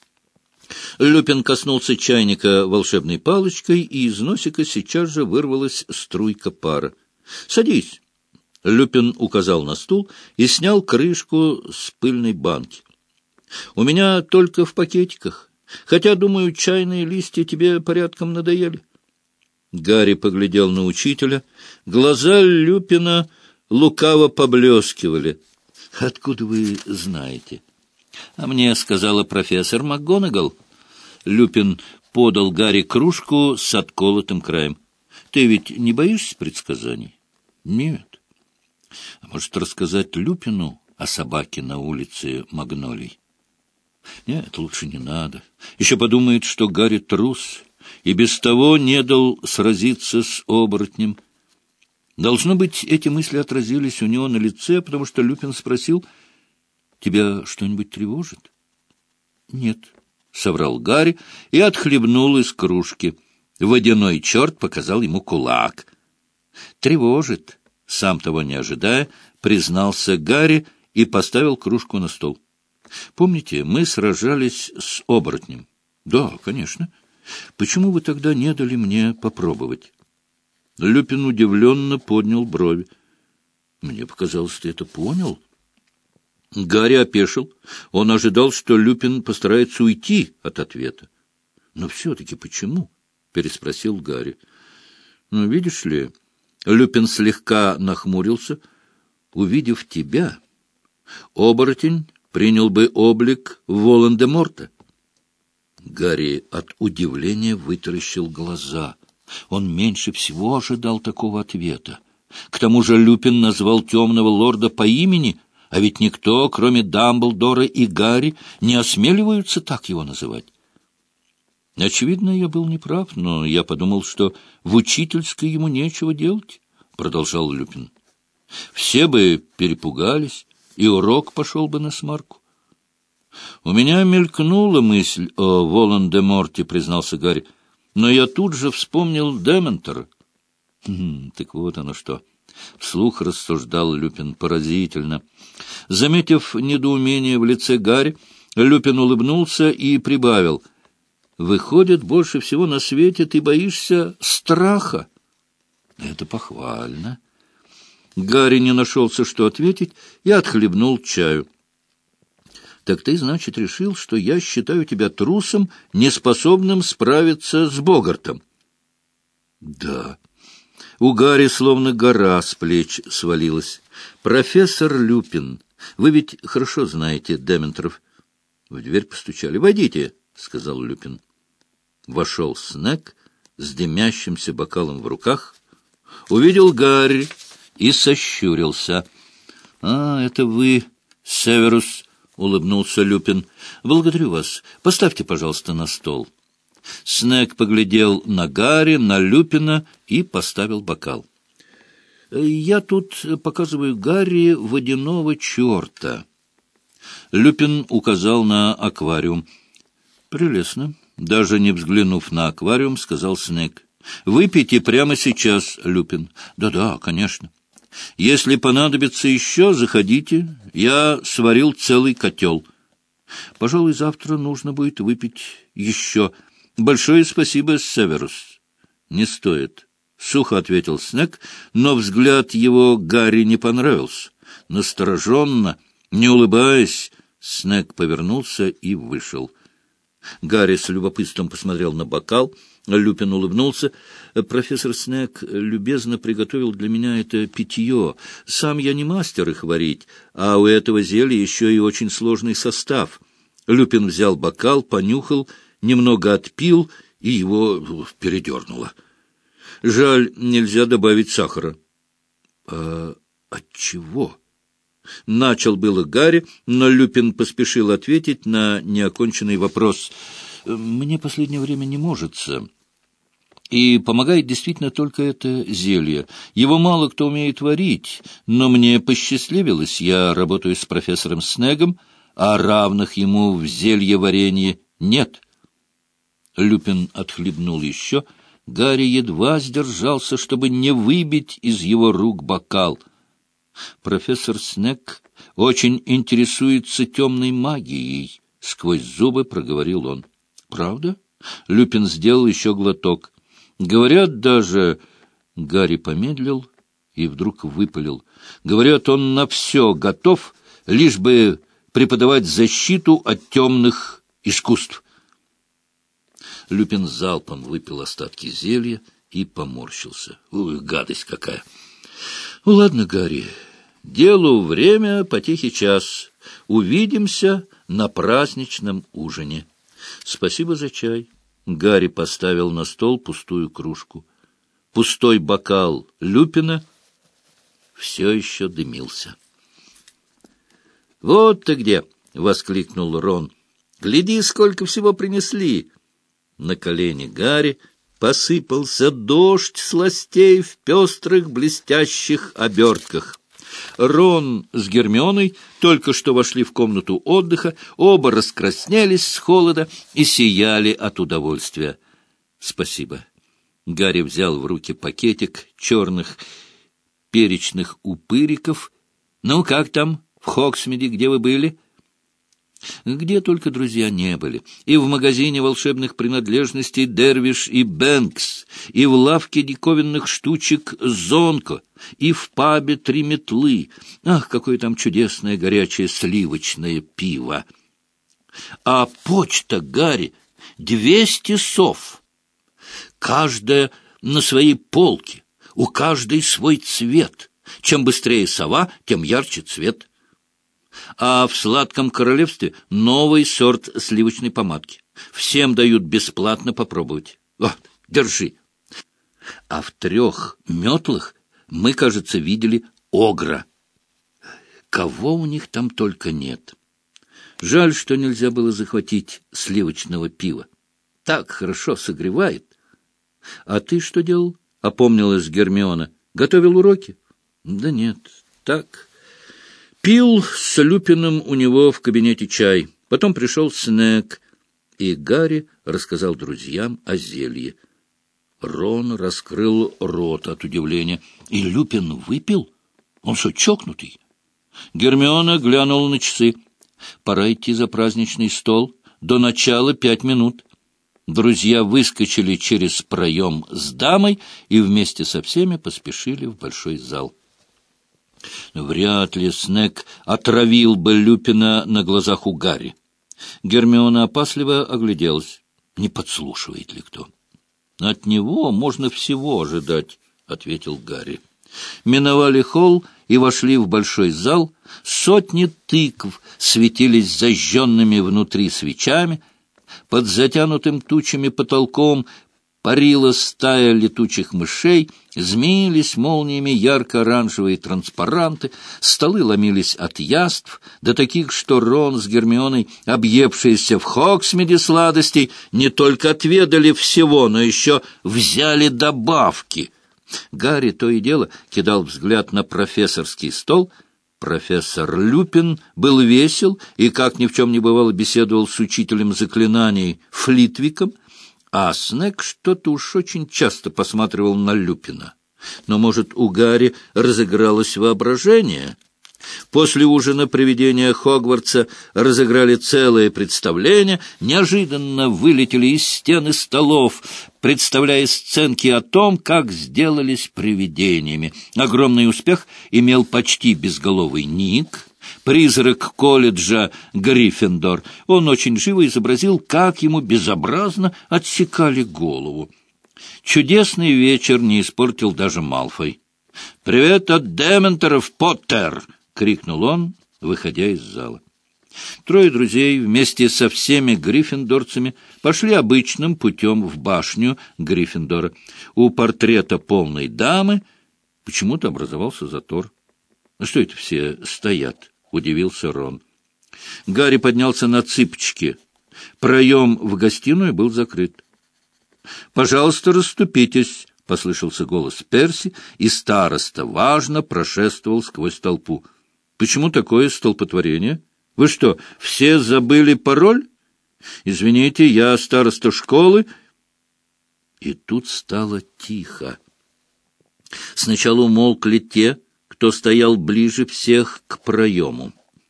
Люпин коснулся чайника волшебной палочкой, и из носика сейчас же вырвалась струйка пара. «Садись!» Люпин указал на стул и снял крышку с пыльной банки. «У меня только в пакетиках, хотя, думаю, чайные листья тебе порядком надоели». Гарри поглядел на учителя. Глаза Люпина лукаво поблескивали. «Откуда вы знаете?» «А мне сказала профессор МакГонагал». Люпин подал Гарри кружку с отколотым краем. «Ты ведь не боишься предсказаний?» «Нет». «А может, рассказать Люпину о собаке на улице Магнолий?» «Нет, лучше не надо. Еще подумает, что Гарри трус, и без того не дал сразиться с оборотнем». Должно быть, эти мысли отразились у него на лице, потому что Люпин спросил: «Тебя что-нибудь тревожит?» «Нет», — соврал Гарри и отхлебнул из кружки. Водяной черт показал ему кулак. «Тревожит», — сам того не ожидая, признался Гарри и поставил кружку на стол. «Помните, мы сражались с оборотнем?» «Да, конечно. Почему вы тогда не дали мне попробовать?» Люпин удивленно поднял брови. «Мне показалось, ты это понял». Гарри опешил. Он ожидал, что Люпин постарается уйти от ответа. «Но все-таки почему?» — переспросил Гарри. «Ну, видишь ли...» Люпин слегка нахмурился. «Увидев тебя, оборотень принял бы облик Волан-де-Морта». Гарри от удивления вытаращил глаза. Он меньше всего ожидал такого ответа. К тому же Люпин назвал темного лорда по имени, а ведь никто, кроме Дамблдора и Гарри, не осмеливаются так его называть. «Очевидно, я был неправ, но я подумал, что в учительской ему нечего делать», — продолжал Люпин. «Все бы перепугались, и урок пошел бы насмарку». «У меня мелькнула мысль о Волан-де-Морте», — признался Гарри, «но я тут же вспомнил Дементора». «Так вот оно что», — вслух рассуждал Люпин, — «поразительно». Заметив недоумение в лице Гарри, Люпин улыбнулся и прибавил: «Выходит, больше всего на свете ты боишься страха». «Это похвально». Гарри не нашелся, что ответить, и отхлебнул чаю. «Так ты, значит, решил, что я считаю тебя трусом, неспособным справиться с Богартом?» «Да». У Гарри словно гора с плеч свалилась. «Профессор Люпин, вы ведь хорошо знаете Дементоров». В дверь постучали. «Войдите», — сказал Люпин. Вошел Снегг с дымящимся бокалом в руках, увидел Гарри и сощурился. Это вы, Северус», — улыбнулся Люпин. «Благодарю вас. Поставьте, пожалуйста, на стол». Снегг поглядел на Гарри, на Люпина и поставил бокал. «Я тут показываю Гарри водяного черта». Люпин указал на аквариум. «Прелестно». Даже не взглянув на аквариум, сказал Снегг. «Выпейте прямо сейчас, Люпин». «Да-да, конечно». «Если понадобится еще, заходите. Я сварил целый котел». «Пожалуй, завтра нужно будет выпить еще. Большое спасибо, Северус». «Не стоит», — сухо ответил Снегг, но взгляд его Гарри не понравился. Настороженно, не улыбаясь, Снегг повернулся и вышел. Гарри с любопытством посмотрел на бокал. Люпин улыбнулся. «Профессор Снегг любезно приготовил для меня это питье. Сам я не мастер их варить, а у этого зелья еще и очень сложный состав». Люпин взял бокал, понюхал, немного отпил, и его передернуло. «Жаль, нельзя добавить сахара». Отчего?» Начал было Гарри, но Люпин поспешил ответить на неоконченный вопрос. «Мне последнее время не можется. И помогает действительно только это зелье. Его мало кто умеет варить, но мне посчастливилось. Я работаю с профессором Снеггом, а равных ему в зелье-варенье нет». Люпин отхлебнул еще. Гарри едва сдержался, чтобы не выбить из его рук бокал. «Профессор Снегг очень интересуется темной магией», — сквозь зубы проговорил он. «Правда?» — Люпин сделал еще глоток. «Говорят даже...» — Гарри помедлил и вдруг выпалил. «Говорят, он на все готов, лишь бы преподавать защиту от темных искусств». Люпин залпом выпил остатки зелья и поморщился. «Ух, гадость какая!» «Ладно, Гарри, делу время, потехе час. Увидимся на праздничном ужине. Спасибо за чай». Гарри поставил на стол пустую кружку. Пустой бокал Люпина все еще дымился. «Вот ты где!» — воскликнул Рон. «Гляди, сколько всего принесли!» На колени Гарри посыпался дождь сластей в пестрых блестящих обертках. Рон с Гермионой только что вошли в комнату отдыха, оба раскраснелись с холода и сияли от удовольствия. «Спасибо». Гарри взял в руки пакетик черных перечных упыриков. «Ну, как там, в Хогсмиде, где вы были?» Где только друзья не были. И в магазине волшебных принадлежностей Дервиш и Бэнкс, и в лавке диковинных штучек Зонко, и в пабе Три метлы. Ах, какое там чудесное горячее сливочное пиво! А почта, Гарри, 200 сов. Каждая на своей полке, у каждой свой цвет. Чем быстрее сова, тем ярче цвет. А в сладком королевстве новый сорт сливочной помадки. Всем дают бесплатно попробовать. Вот, держи. А в 3 метлах мы, кажется, видели огра. Кого у них там только нет. Жаль, что нельзя было захватить сливочного пива. Так хорошо согревает. А ты что делал? Опомнилась Гермиона. Готовил уроки? Да нет, так... Пил с Люпиным у него в кабинете чай. Потом пришел Снегг, и Гарри рассказал друзьям о зелье. Рон раскрыл рот от удивления. И Люпин выпил? Он что, чокнутый? Гермиона глянула на часы. Пора идти за праздничный стол. До начала 5 минут. Друзья выскочили через проем с дамой и вместе со всеми поспешили в большой зал. Вряд ли Снегг отравил бы Люпина на глазах у Гарри. Гермиона опасливо огляделась. Не подслушивает ли кто? — От него можно всего ожидать, — ответил Гарри. Миновали холл и вошли в большой зал. Сотни тыкв светились зажженными внутри свечами. Под затянутым тучами потолком парила стая летучих мышей, змеились молниями ярко-оранжевые транспаранты, столы ломились от яств, до таких, что Рон с Гермионой, объевшиеся в Хогсмиде сладостей, не только отведали всего, но еще взяли добавки. Гарри то и дело кидал взгляд на профессорский стол. Профессор Люпин был весел и, как ни в чем не бывало, беседовал с учителем заклинаний Флитвиком, а Снегг что-то уж очень часто посматривал на Люпина. Но, может, у Гарри разыгралось воображение? После ужина привидения Хогвартса разыграли целое представление, неожиданно вылетели из стены столов, представляя сценки о том, как сделались привидениями. Огромный успех имел почти безголовый Ник, призрак колледжа Гриффиндор. Он очень живо изобразил, как ему безобразно отсекали голову. Чудесный вечер не испортил даже Малфой. «Привет от Дементоров, Поттер!» — крикнул он, выходя из зала. 3 друзей вместе со всеми гриффиндорцами пошли обычным путем в башню Гриффиндора. У портрета полной дамы почему-то образовался затор. «Что это все стоят?» — удивился Рон. Гарри поднялся на цыпочки. Проем в гостиную был закрыт. «Пожалуйста, расступитесь», — послышался голос Перси, и староста важно прошествовал сквозь толпу. «Почему такое столпотворение? Вы что, все забыли пароль? Извините, я староста школы». И тут стало тихо. Сначала умолкли те, кто стоял ближе всех к проему.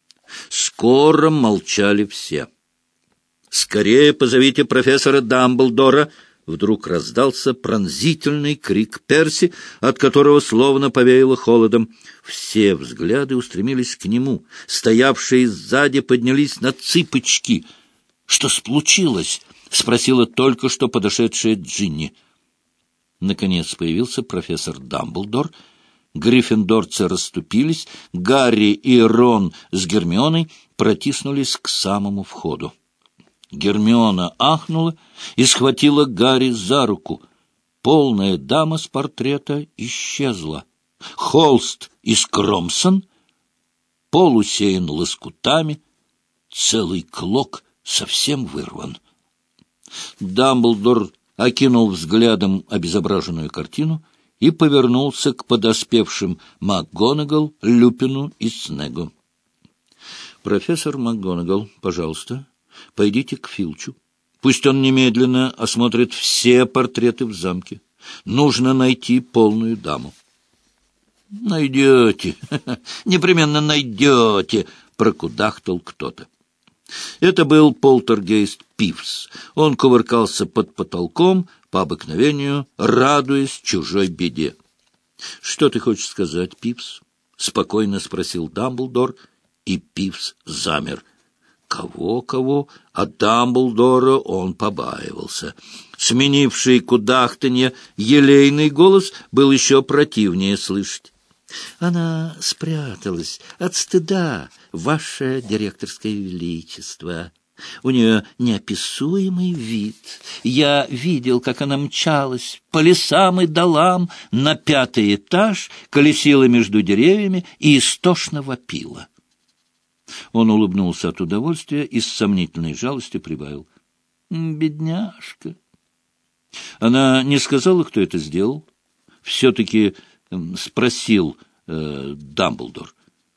Скоро молчали все. «Скорее позовите профессора Дамблдора!» Вдруг раздался пронзительный крик Перси, от которого словно повеяло холодом. Все взгляды устремились к нему. Стоявшие сзади поднялись на цыпочки. «Что случилось?» — спросила только что подошедшая Джинни. Наконец появился профессор Дамблдор. Гриффиндорцы расступились. Гарри и Рон с Гермионой протиснулись к самому входу. Гермиона ахнула и схватила Гарри за руку. Полная дама с портрета исчезла. Холст из Кромсон, пол усеян лоскутами, целый клок совсем вырван. Дамблдор окинул взглядом обезображенную картину и повернулся к подоспевшим МакГонагал, Люпину и Снеггу. «Профессор МакГонагал, пожалуйста, пойдите к Филчу. Пусть он немедленно осмотрит все портреты в замке. Нужно найти полную даму». «Найдете, непременно найдете», — прокудахтал кто-то. Это был полтергейст Пивз. Он кувыркался под потолком, по обыкновению, радуясь чужой беде. — Что ты хочешь сказать, Пивз? — спокойно спросил Дамблдор, и Пивз замер. Кого-кого, а Дамблдора он побаивался. Сменивший кудахтанье елейный голос был еще противнее слышать. «Она спряталась от стыда, ваше директорское величество. У нее неописуемый вид. Я видел, как она мчалась по лесам и долам на 5-й этаж, колесила между деревьями и истошно вопила». Он улыбнулся от удовольствия и с сомнительной жалостью прибавил: «Бедняжка». Она не сказала, кто это сделал? Все-таки спросил Дамблдор.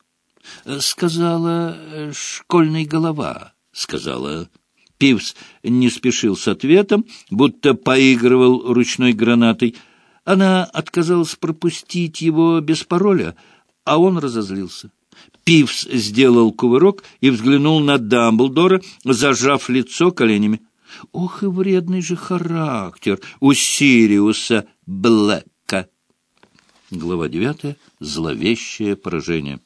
«Сказала, школьная голова», — сказала. Пивз не спешил с ответом, будто поигрывал ручной гранатой. Она отказалась пропустить его без пароля, а он разозлился. Пивз сделал кувырок и взглянул на Дамблдора, зажав лицо коленями. «Ох и вредный же характер у Сириуса Блэка!» Глава 9. Зловещее поражение.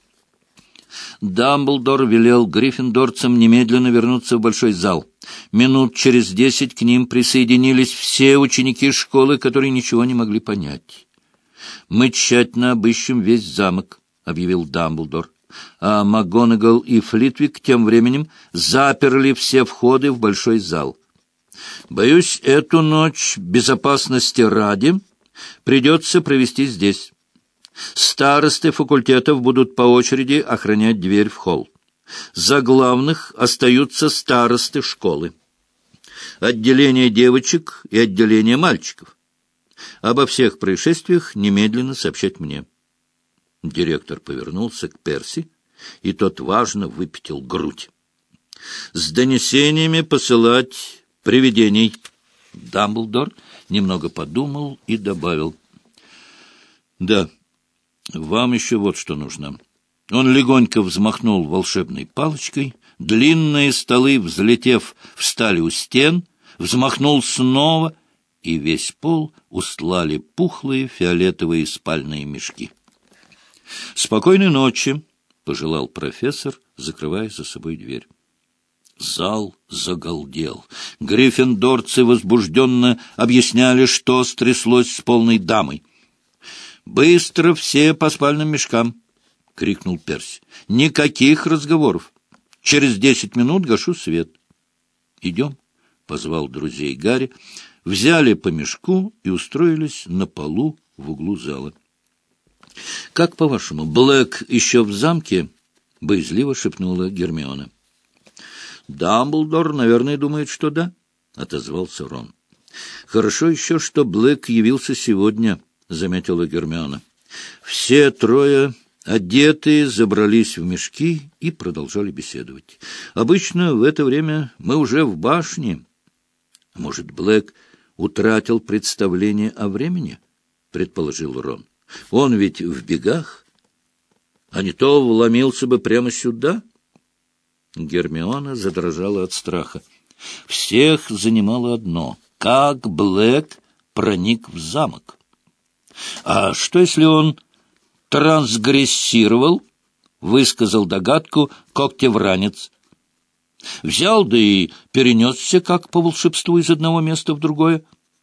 Дамблдор велел гриффиндорцам немедленно вернуться в большой зал. Минут через 10 к ним присоединились все ученики школы, которые ничего не могли понять. «Мы тщательно обыщем весь замок», — объявил Дамблдор. А МакГонагал и Флитвик тем временем заперли все входы в большой зал. «Боюсь, эту ночь безопасности ради придется провести здесь. Старосты факультетов будут по очереди охранять дверь в холл. За главных остаются старосты школы. Отделение девочек и отделение мальчиков. Обо всех происшествиях немедленно сообщать мне». Директор повернулся к Перси, и тот важно выпятил грудь. «С донесениями посылать привидений». Дамблдор немного подумал и добавил: «Да, вам еще вот что нужно». Он легонько взмахнул волшебной палочкой. Длинные столы, взлетев, встали у стен, взмахнул снова, и весь пол устлали пухлые фиолетовые спальные мешки. «Спокойной ночи», — пожелал профессор, закрывая за собой дверь. Зал загалдел. Гриффиндорцы возбужденно объясняли, что стряслось с полной дамой. «Быстро все по спальным мешкам!» — крикнул Перси. «Никаких разговоров! Через 10 минут гашу свет». «Идем», — позвал друзей Гарри, взяли по мешку и устроились на полу в углу зала. «Как, по-вашему, Блэк еще в замке?» — боязливо шепнула Гермиона. «Дамблдор, наверное, думает, что да», — отозвался Рон. «Хорошо еще, что Блэк явился сегодня», — заметила Гермиона. Все трое, одетые, забрались в мешки и продолжали беседовать. «Обычно в это время мы уже в башне. Может, Блэк утратил представление о времени, — предположил Рон. Он ведь в бегах, а не то вломился бы прямо сюда. Гермиона задрожала от страха. Всех занимало одно — как Блэк проник в замок. А что, если он трансгрессировал, высказал догадку когтевранец. Взял, да и перенесся, как по волшебству, из одного места в другое.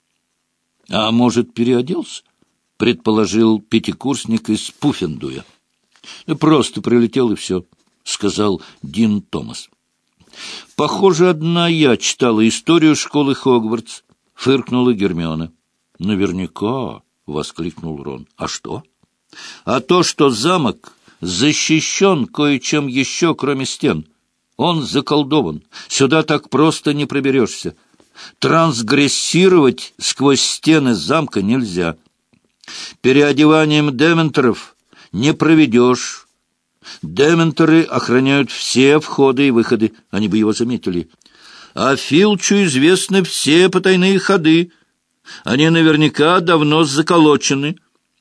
А может, переоделся, предположил пятикурсник из Пуффендуя. Просто прилетел и все, сказал Дин Томас. Похоже, одна я читала историю школы Хогвартс, фыркнула Гермиона. Наверняка, воскликнул Рон. А что? А то, что замок защищен кое-чем еще, кроме стен. Он заколдован. Сюда так просто не проберешься. Трансгрессировать сквозь стены замка нельзя. Переодеванием дементоров не проведешь. Дементоры охраняют все входы и выходы. Они бы его заметили. А Филчу известны все потайные ходы. Они наверняка давно заколочены.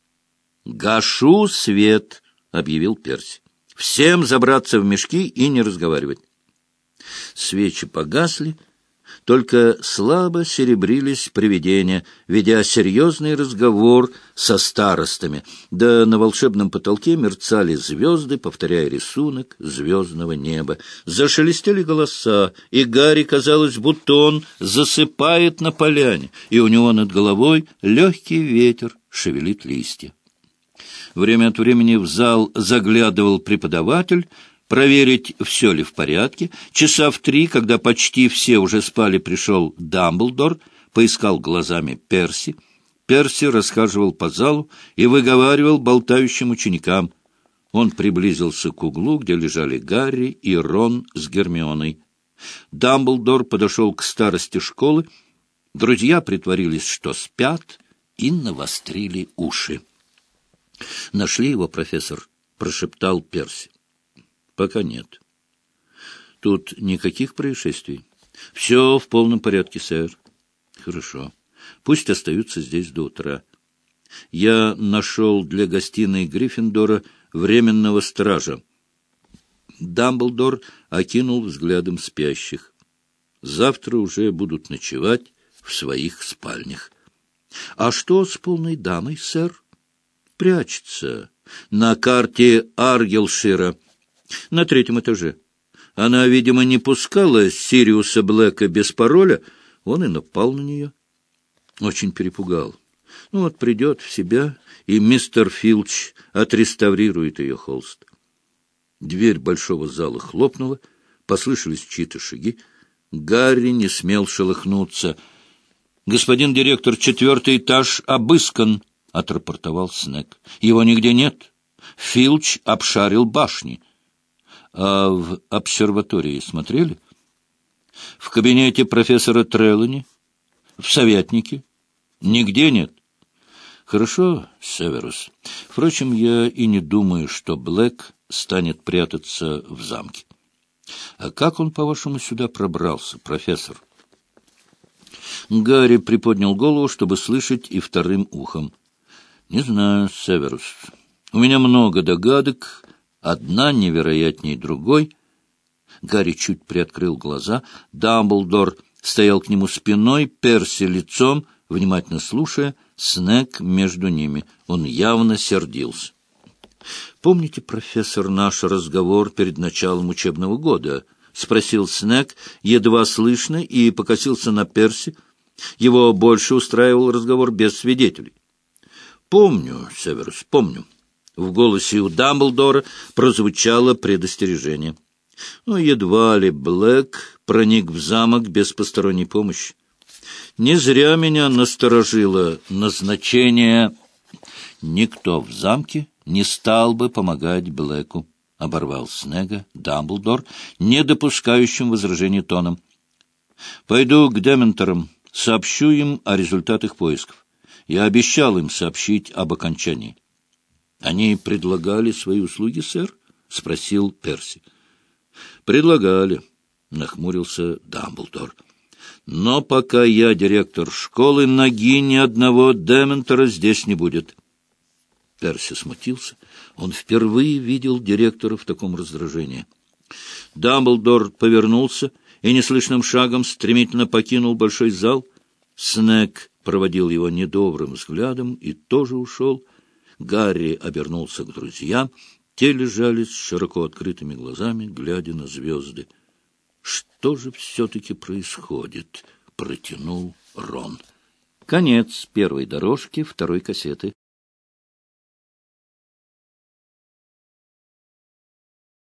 «Гашу свет», — объявил Перси. «Всем забраться в мешки и не разговаривать». Свечи погасли, только слабо серебрились привидения, ведя серьезный разговор со старостами, да на волшебном потолке мерцали звезды, повторяя рисунок звездного неба. Зашелестели голоса, и Гарри казалось, будто он засыпает на поляне, и у него над головой легкий ветер шевелит листья. Время от времени в зал заглядывал преподаватель, проверить, все ли в порядке. Часа в 3, когда почти все уже спали, пришел Дамблдор, поискал глазами Перси. Перси расхаживал по залу и выговаривал болтающим ученикам. Он приблизился к углу, где лежали Гарри и Рон с Гермионой. Дамблдор подошел к старости школы. Друзья притворились, что спят, и навострили уши. «Нашли его, профессор?» — прошептал Перси. «Пока нет. Тут никаких происшествий. Все в полном порядке, сэр». «Хорошо. Пусть остаются здесь до утра. Я нашел для гостиной Гриффиндора временного стража». Дамблдор окинул взглядом спящих. «Завтра уже будут ночевать в своих спальнях». «А что с полной дамой, сэр?» «Прячется на карте Аргилшира, на 3-м этаже. Она, видимо, не пускала Сириуса Блэка без пароля, он и напал на нее. Очень перепугал. Ну вот придет в себя, и мистер Филч отреставрирует ее холст». Дверь большого зала хлопнула, послышались чьи-то шаги. Гарри не смел шелохнуться. «Господин директор, 4-й этаж обыскан», — отрапортовал Снегг. «Его нигде нет. Филч обшарил башни». «А в обсерватории смотрели?» «В кабинете профессора Трелани? В совятнике? Нигде нет». «Хорошо, Северус. Впрочем, я и не думаю, что Блэк станет прятаться в замке. А как он, по-вашему, сюда пробрался, профессор?» Гарри приподнял голову, чтобы слышать и вторым ухом. «Не знаю, Северус. У меня много догадок, одна невероятнее другой». Гарри чуть приоткрыл глаза. Дамблдор стоял к нему спиной, Перси лицом, внимательно слушая, Снегг между ними. Он явно сердился. «Помните, профессор, наш разговор перед началом учебного года?» — спросил Снегг, едва слышно, и покосился на Перси. Его больше устраивал разговор без свидетелей. «Помню, Северус, помню». В голосе у Дамблдора прозвучало предостережение. Но едва ли Блэк проник в замок без посторонней помощи. Не зря меня насторожило назначение. «Никто в замке не стал бы помогать Блэку», — оборвал Снегга Дамблдор, не допускающим возражений тоном. «Пойду к дементорам, сообщу им о результатах поисков. Я обещал им сообщить об окончании». «Они предлагали свои услуги, сэр?» — спросил Перси. «Предлагали», — нахмурился Дамблдор. Но пока я директор школы, ноги ни одного Дементора здесь не будет. Перси смутился. Он впервые видел директора в таком раздражении. Дамблдор повернулся и неслышным шагом стремительно покинул большой зал. Снегг проводил его недобрым взглядом и тоже ушел. Гарри обернулся к друзьям. Те лежали с широко открытыми глазами, глядя на звезды. «Что же все-таки происходит?» — протянул Рон. Конец первой дорожки второй кассеты.